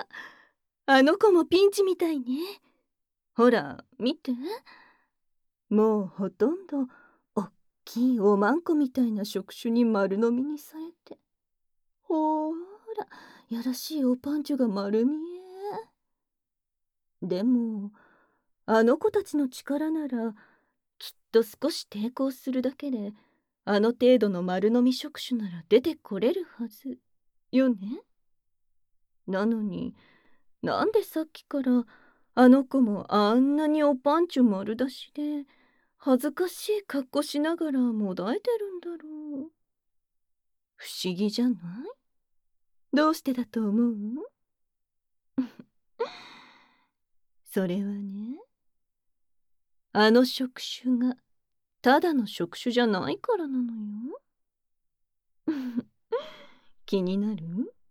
あの子もピンチみたいね。ほら、見て。もうほとんど、おっきいおまんこみたいな触手に丸飲みにされて。ほーら、やらしいおパンチョが丸見え。でも、あの子たちの力なら、きっと少し抵抗するだけで、あの程度の丸飲み触手なら出てこれるはず。よね。なのに、なんでさっきからあの子もあんなにおパンチョ丸出しで恥ずかしい格好しながらもだえてるんだろう。不思議じゃない？どうしてだと思う？それはね、あの触手がただの触手じゃないからなのよ。気になる？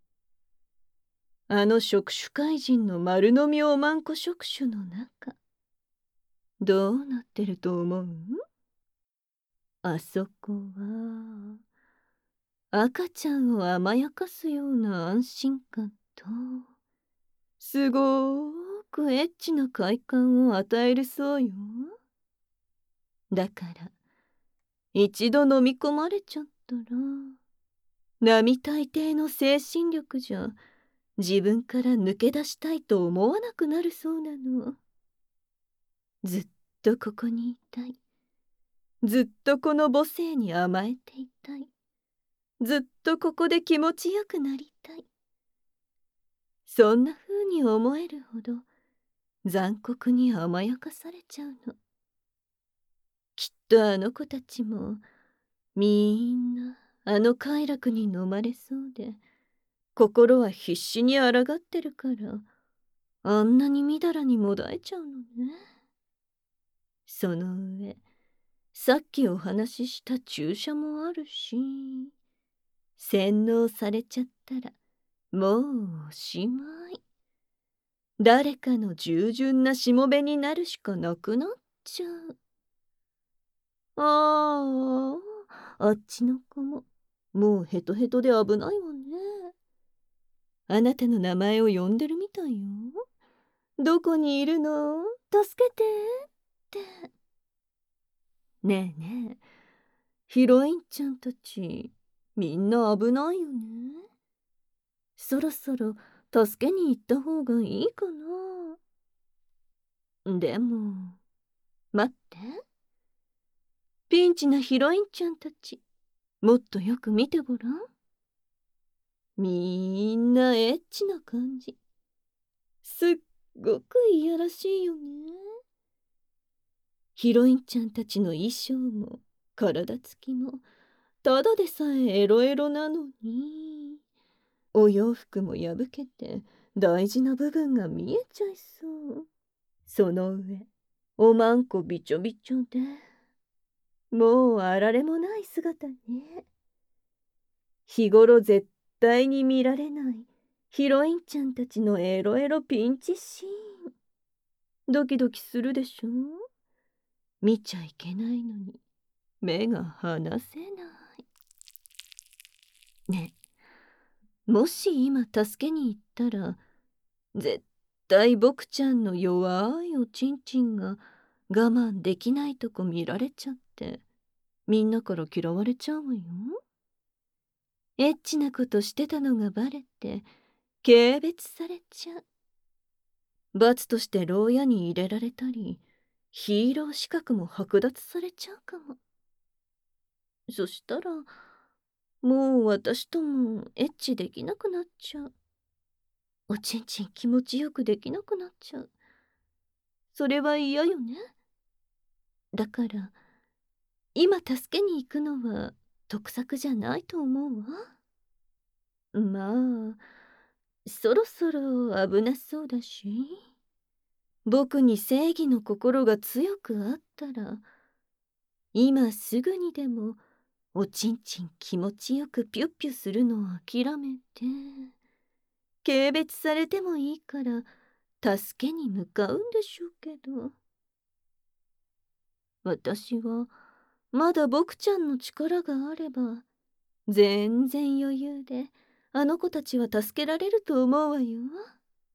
あの触手怪人の丸飲みおまんこ触手の中、どうなってると思う？あそこは赤ちゃんを甘やかすような安心感とすごーくエッチな快感を与えるそうよ。だから一度飲み込まれちゃったら並大抵の精神力じゃ自分から抜け出したいと思わなくなるそうなの。ずっとここにいたい。ずっとこの母性に甘えていたい。ずっとここで気持ちよくなりたい。そんな風に思えるほど残酷に甘やかされちゃうの。きっとあの子たちもみんなあの快楽に飲まれそうで心は必死に抗ってるからあんなにみだらにもだえちゃうのね。その上さっきお話しした注射もあるし洗脳されちゃったらもうおしまい。誰かの従順なしもべになるしかなくなっちゃう。ああ、あっちの子ももうヘトヘトで危ないわね。あなたの名前を呼んでるみたいよ。どこにいるの？助けてって。ねえねえ、ヒロインちゃんたちみんな危ないよね。そろそろ助けに行った方がいいかな。でも待って、ピンチなヒロインちゃんたちもっとよく見てごらん。みんなエッチな感じ。すっごくいやらしいよね。ヒロインちゃんたちの衣装も体つきもただでさえエロエロなのにお洋服も破けて大事な部分が見えちゃいそう。その上おまんこびちょびちょでもうあられもない姿ね。日頃絶対に見られないヒロインちゃんたちのエロエロピンチシーン。ドキドキするでしょ？見ちゃいけないのに目が離せない。ねえ、もし今助けに行ったら絶対僕ちゃんの弱いおちんちんが我慢できないとこ見られちゃってみんなから嫌われちゃうわよ。エッチなことしてたのがバレて軽蔑されちゃう。罰として牢屋に入れられたりヒーロー資格も剥奪されちゃうかも。そしたらもう私ともエッチできなくなっちゃう。おちんちん気持ちよくできなくなっちゃう。それは嫌よね。だから今助けに行くのは得策じゃないと思うわ。まあそろそろ危なそうだし僕に正義の心が強くあったら今すぐにでもおちんちん気持ちよくピュッピュするのを諦めて軽蔑されてもいいから助けに向かうんでしょうけど私はまだ僕ちゃんの力があれば全然余裕であの子たちは助けられると思うわよ。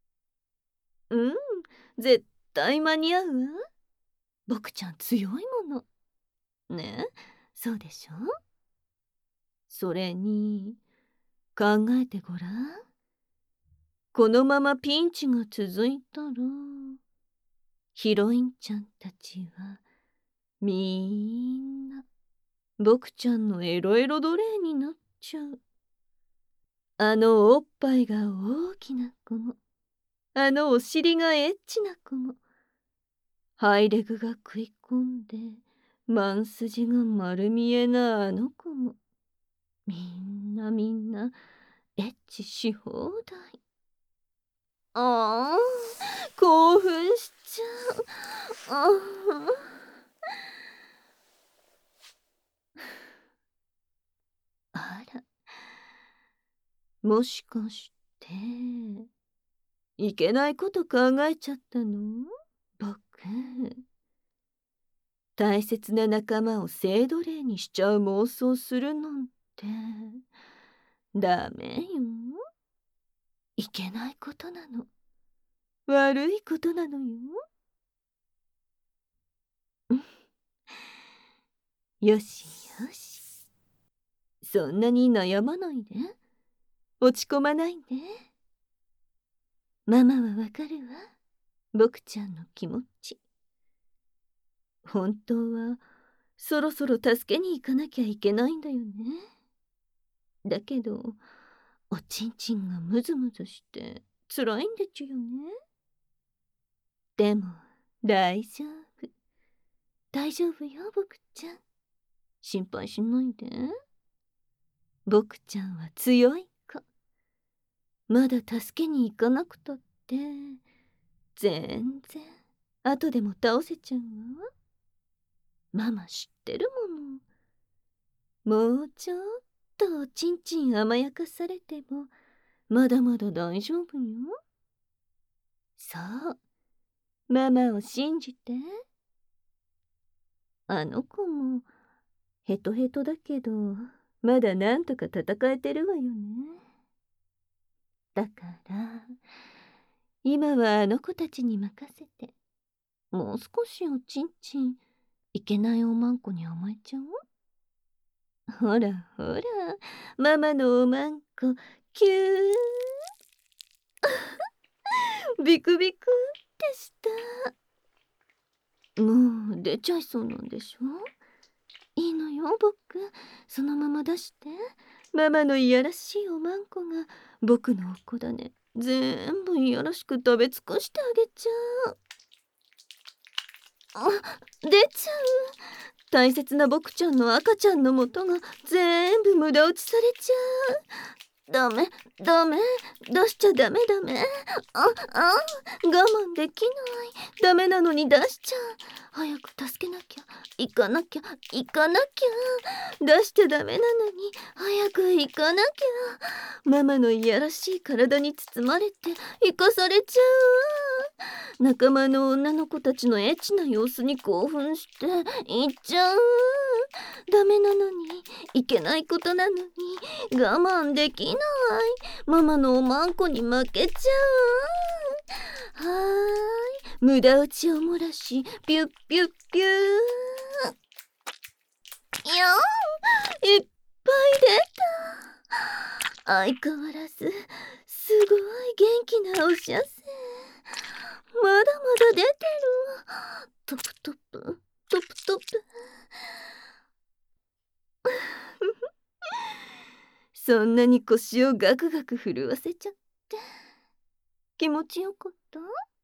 うん、絶対間に合うわ。僕ちゃん強いもの。ねえ、そうでしょ？それに、考えてごらん。このままピンチが続いたら、ヒロインちゃんたちは、みんな、僕ちゃんのエロエロ奴隷になっちゃう。あのおっぱいが大きな子も、あのお尻がエッチな子も、ハイレグが食い込んで、マンスジが丸見えなあの子も、みんな、エッチし放題。ああ、興奮しちゃう。あら、もしかして、いけないこと考えちゃったの？僕。大切な仲間を性奴隷にしちゃう妄想するなんて、ダメよ。いけないことなの。悪いことなのよ。よしよし。そんなに悩まないで。落ち込まないで。ママはわかるわ。僕ちゃんの気持ち。本当はそろそろ助けに行かなきゃいけないんだよね。だけどおちんちんがムズムズして辛いんでちゅよね。でも大丈夫。大丈夫よ、僕ちゃん。心配しないで。僕ちゃんは強い子。まだ助けに行かなくたって全然後でも倒せちゃうわ。ママ知ってるもの。もうちょっとおちんちん甘やかされてもまだまだ大丈夫よ。そう、ママを信じて。あの子もヘトヘトだけどまだなんとか戦えてるわよね。だから今はあの子たちに任せて、もう少しおちんちんいけないおまんこに甘えちゃおう。ほらほら、ママのおまんこキュービクビクってした。もう出ちゃいそうなんでしょ？いいのよ、僕。そのまま出して。ママのいやらしいおまんこが僕のおっこだね全部いやらしく食べ尽くしてあげちゃう。あ、出ちゃう。大切な僕ちゃんの赤ちゃんの元が全部無駄打ちされちゃう。ダメダメ、出しちゃダメダメ。我慢できない。ダメなのに出しちゃう。早く助けなきゃ、行かなきゃ行かなきゃ。出しちゃダメなのに早く行かなきゃ。ママのいやらしい体に包まれて生かされちゃう。仲間の女の子たちのエッチな様子に興奮して行っちゃう。ダメなのに、いけないことなのに我慢できない。ママのおまんこに負けちゃう。無駄打ちを漏らしピュッピュッピュー。いやー、いっぱい出た。相変わらずすごい元気なおしゃせ。まだまだ出てる。トプトプトプトプ。そんなに腰をガクガク震わせちゃって気持ちよかった？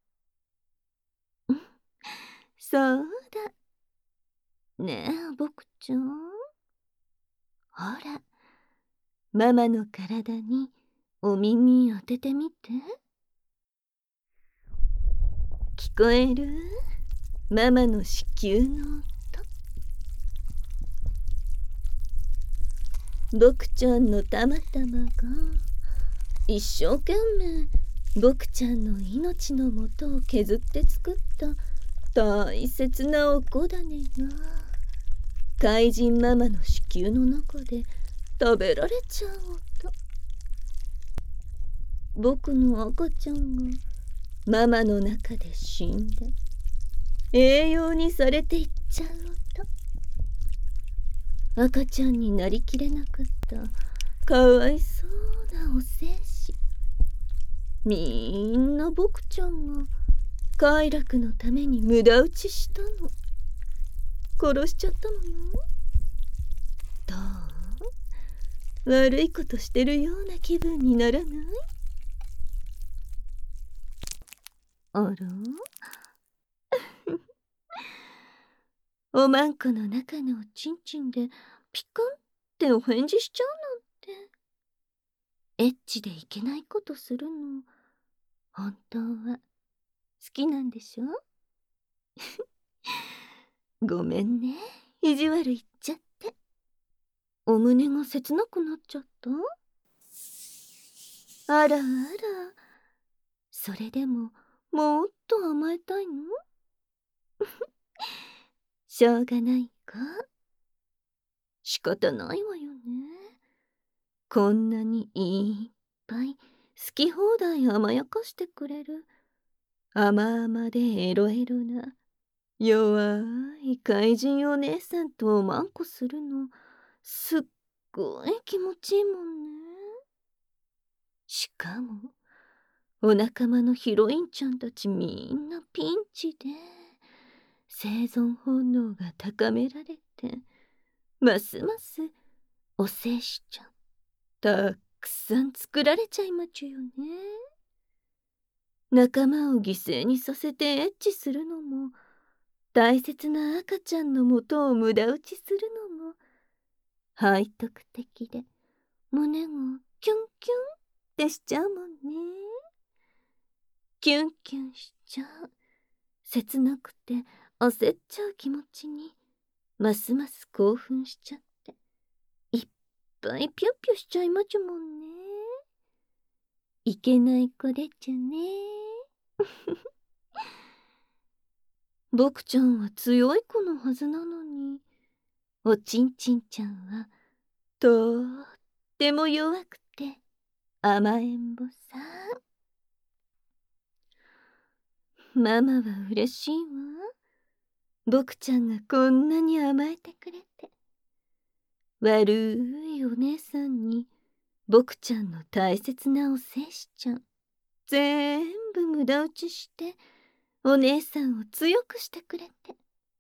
そうだねえ、僕ちゃん。ほら、ママの体にお耳当ててみて。聞こえる？ママの子宮の音。僕ちゃんのたまたまが一生懸命僕ちゃんの命のもとを削って作った大切なお子種が怪人ママの子宮の中で食べられちゃう音。僕の赤ちゃんがママの中で死んで栄養にされていっちゃう音。赤ちゃんになりきれなかったかわいそうなお精子。みんな僕ちゃんが快楽のために無駄打ちしたの。殺しちゃったのよ。どう？悪いことしてるような気分にならない？あらおまんこの中のおちんちんでピカンってお返事しちゃうなんて。エッチでいけないことするの本当は好きなんでしょ？ごめんね、意地悪言っちゃって。お胸が切なくなっちゃった？あらあら、それでももっと甘えたいの？しょうがないか。仕方ないわよね。こんなにいっぱい好き放題甘やかしてくれる甘々でエロエロな弱い怪人お姉さんとおまんこするのすっごい気持ちいいもんね。しかもお仲間のヒロインちゃんたちみんなピンチで生存本能が高められてますますお精子ちゃんたくさん作られちゃいまちゅよね。仲間を犠牲にさせてエッチするのも大切な赤ちゃんのもとを無駄打ちするのも背徳的で胸がキュンキュンってしちゃうもんね。キュンキュンしちゃう切なくて焦っちゃう気持ちにますます興奮しちゃっていっぱいピュッピュしちゃいまちゅもんね。いけない子でちゅね。僕ちゃんは強い子のはずなのにおちんちんちゃんはとっても弱くて甘えん坊さ。ママは嬉しいわ。僕ちゃんがこんなに甘えてくれて。悪いお姉さんに僕ちゃんの大切なお精子ちゃん全部無駄打ちしてお姉さんを強くしてくれて。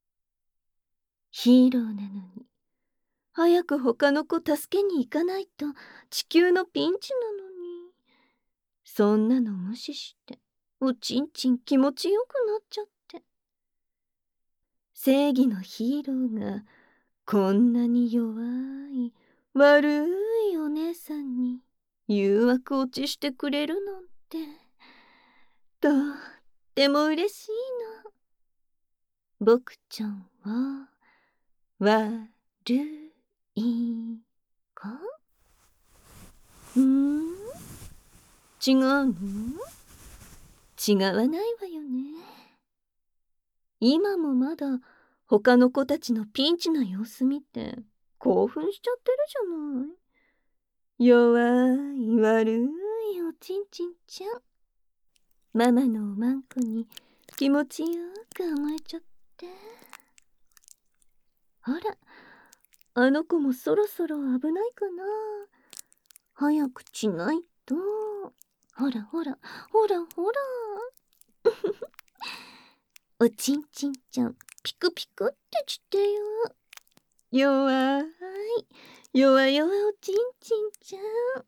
ヒーローなのに早く他の子助けに行かないと地球のピンチなのにそんなの無視しておちんちん気持ちよくなっちゃって。正義のヒーローがこんなに弱い悪いお姉さんに誘惑落ちしてくれるなんてとっても嬉しいの。僕ちゃんは悪いか？違うの？違わないわよね。今もまだ他の子たちのピンチな様子見て興奮しちゃってるじゃない。弱い悪いおちんちんちゃん。ママのおまんこに気持ちよく甘えちゃって。あら、あの子もそろそろ危ないかな。早くしないと。ほらほらほらほら。おちんちんちゃんピクピクってしてよ。弱い弱々おちんちんちゃん。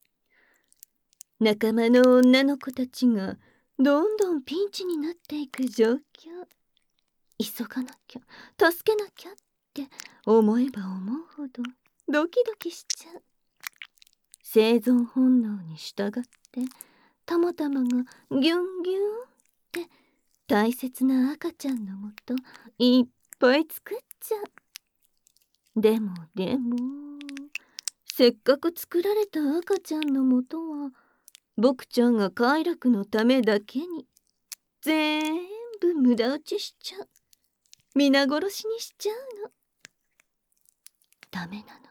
仲間の女の子たちがどんどんピンチになっていく状況。急がなきゃ助けなきゃって思えば思うほどドキドキしちゃう。生存本能に従ってたまたまがギュンギュンって大切な赤ちゃんのもといっぱい作っちゃう。でもせっかく作られた赤ちゃんのもとは僕ちゃんが快楽のためだけに全部無駄打ちしちゃう。皆殺しにしちゃうの。ダメなの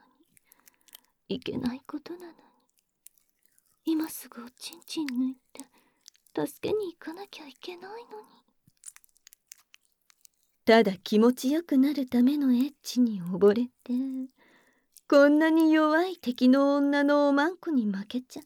にいけないことなのに今すぐおちんちん抜いて助けに行かなきゃいけないのに。ただ気持ちよくなるためのエッチに溺れて、こんなに弱い敵の女のおまんこに負けちゃって。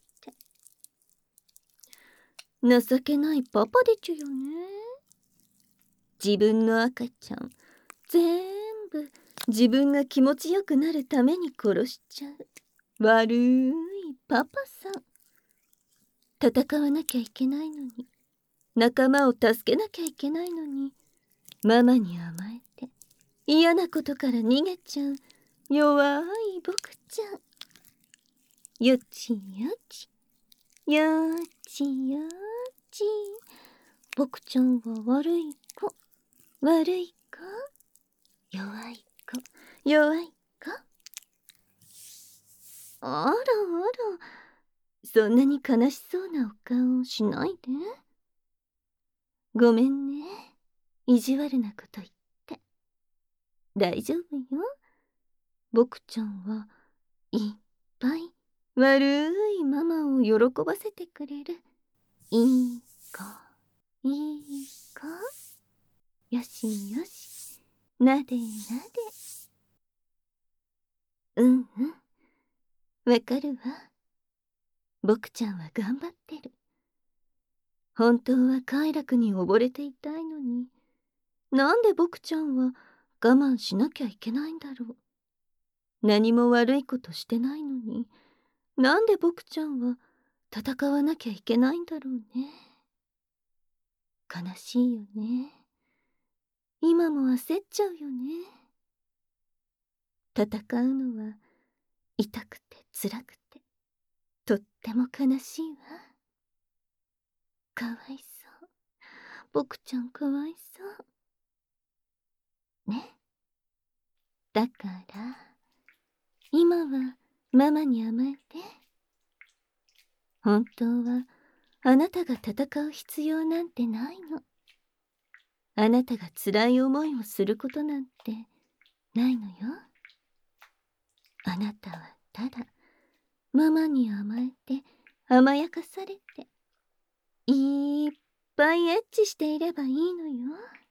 情けないパパでちゅよね。自分の赤ちゃん全部自分が気持ちよくなるために殺しちゃう悪いパパさん。戦わなきゃいけないのに、仲間を助けなきゃいけないのに、ママに甘えて嫌なことから逃げちゃう弱い僕ちゃん。よちよちよちよち、僕ちゃんは悪い子、悪い子、弱い子、弱い子。あらあら、そんなに悲しそうなお顔をしないで。ごめんね、意地悪なこと言って。大丈夫よ。僕ちゃんはいっぱい悪いママを喜ばせてくれるいい子、いい子。よしよし、なでなで。うんうん、わかるわ。僕ちゃんは頑張ってる。本当は快楽に溺れていたいのに、なんで僕ちゃんは我慢しなきゃいけないんだろう。何も悪いことしてないのに、なんで僕ちゃんは戦わなきゃいけないんだろうね。悲しいよね。今も焦っちゃうよね。戦うのは痛くて辛くてとっても悲しいわ。かわいそう。僕ちゃんかわいそうね。だから今はママに甘えて。本当はあなたが戦う必要なんてないの。あなたが辛い思いをすることなんてないのよ。あなたはただママに甘えて甘やかされていっぱいエッチしていればいいのよ。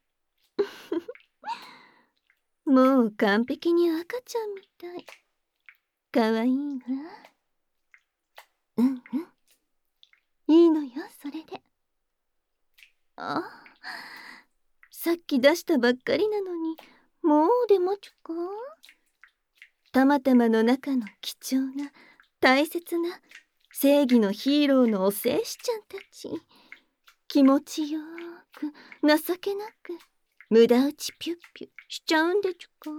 もう完璧に赤ちゃんみたい。かわいいわ。うんうん、いいのよそれで。あ、さっき出したばっかりなのにもう出まちゅか。たまたまの中の貴重な大切な正義のヒーローのお戦士ちゃんたち、気持ちよく情けなく無駄打ちピュッピュしちゃうんでちゅか。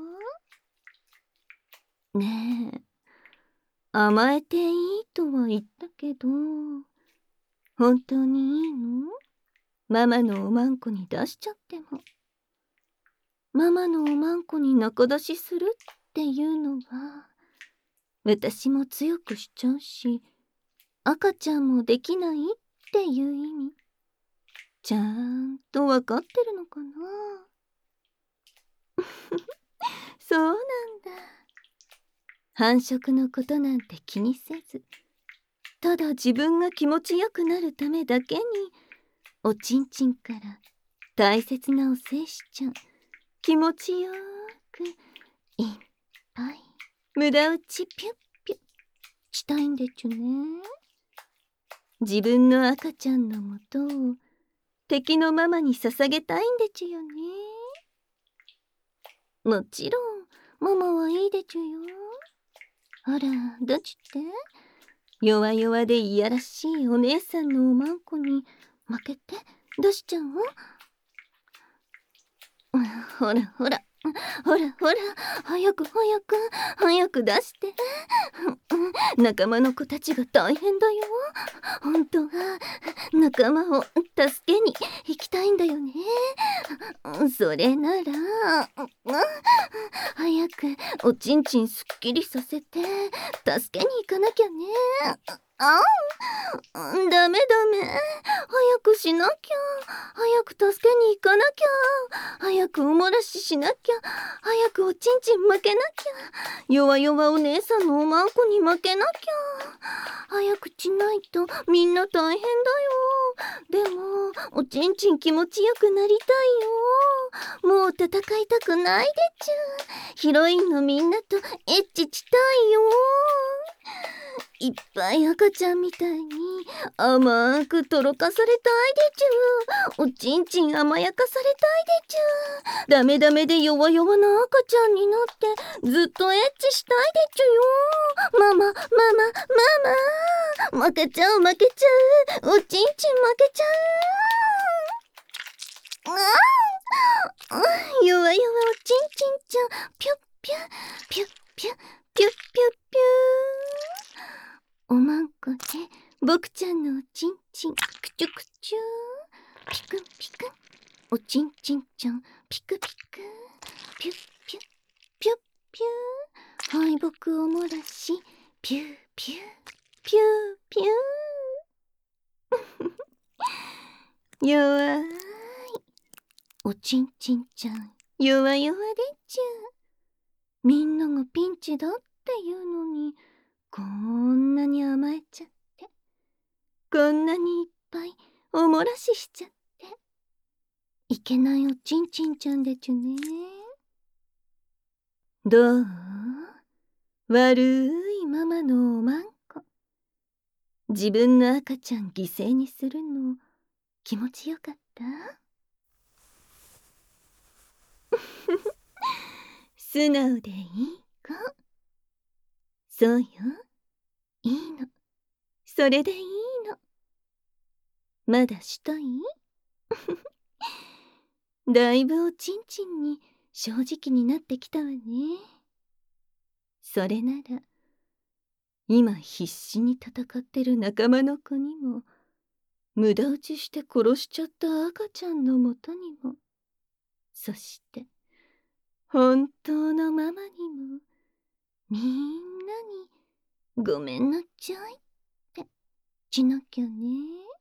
ねえ、甘えていいとは言ったけど、本当にいいの？ママのおまんこに出しちゃっても。ママのおまんこに仲出しするっていうのは私も強くしちゃうし、赤ちゃんもできないっていう意味ちゃんとわかってるのかな。そうなんだ。繁殖のことなんて気にせず、ただ自分が気持ちよくなるためだけにおちんちんから大切なお精子ちゃん気持ちよくいっぱい無駄打ちピュッピュッしたいんでちゅね。自分の赤ちゃんのもとを敵のママに捧げたいんでちゅよね。もちろんママはいいでちゅよ。ほらどっちって弱々でいやらしいお姉さんのおまんこに負けて出しちゃう。ほらほらほらほら、早く早く早く出して。仲間の子たちが大変だよ。本当は仲間を助けに行きたいんだよね。それなら早くおちんちんすっきりさせて助けに行かなきゃね。ダメダメ、早くしなきゃ。早く助けに行かなきゃ。早くおもらししなきゃ。早くおちんちん負けなきゃ。弱々お姉さんのおまんこに負けなきゃ。早くしないとみんな大変だよ。でおちんちん気持ちよくなりたいよ。もう戦いたくないでちゅ。ヒロインのみんなとエッチしたいよ。いっぱい赤ちゃんみたいに甘くとろかされたいでちゅ。おちんちん甘やかされたいでちゅ。ダメダメで弱々な赤ちゃんになってずっとエッチしたいでちゅよ。ママママママ負けちゃう負けちゃう。おちんちん負けちゃう。ああ、弱々おちんちんちゃんピュッピュッピュッピュッピュッピュッピュー。おまんこで僕ちゃんのおちんちんくちゅくちゅー。ピクンピクンおちんちんちゃんピクピクピュッピュッピュッピュー。敗北を漏らしピューピューピューピュー。弱いおちんちんちゃん弱々でちゅ。みんながピンチだっていうのにこんなに甘えちゃって、こんなにいっぱいお漏らししちゃって、いけないおちんちんちゃんでちゅね。どう？悪いママのおまんこ。自分の赤ちゃん犠牲にするの気持ちよかった？素直でいい子。そうよ。いいの。それでいいの。まだしたい？だいぶおちんちんに正直になってきたわね。それなら今必死に戦ってる仲間の子にも、無駄打ちして殺しちゃった赤ちゃんのもとにも、そして本当のママにも、みんなにごめんなちゃいってしなきゃね。